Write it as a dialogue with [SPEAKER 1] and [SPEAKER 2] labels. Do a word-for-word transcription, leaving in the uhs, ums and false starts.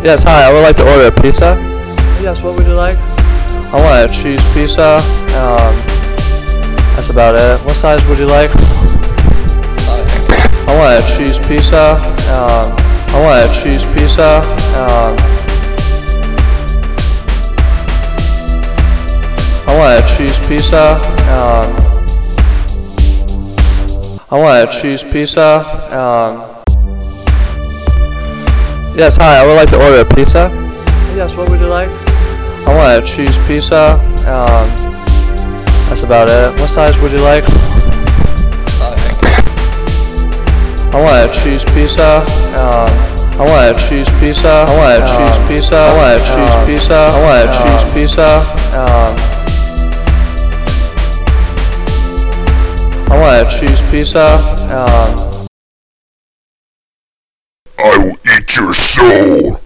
[SPEAKER 1] Yes, hi, I would like to order a pizza. Yes, what would you like? I want a cheese pizza. Um, that's about it. What size would you like? I want a cheese pizza. Um, I want a cheese pizza. Um, I want a cheese pizza. Um, I want a cheese pizza. Um, yes, hi, I would like to order a pizza. Yes, what would you like? I want a cheese pizza. Um, that's about it. What size would you like? I want a cheese pizza. Um, I want a cheese pizza. I want a cheese pizza. I want a cheese pizza. I want a cheese pizza. Um, I want a cheese pizza. Um,
[SPEAKER 2] I will eat your soul.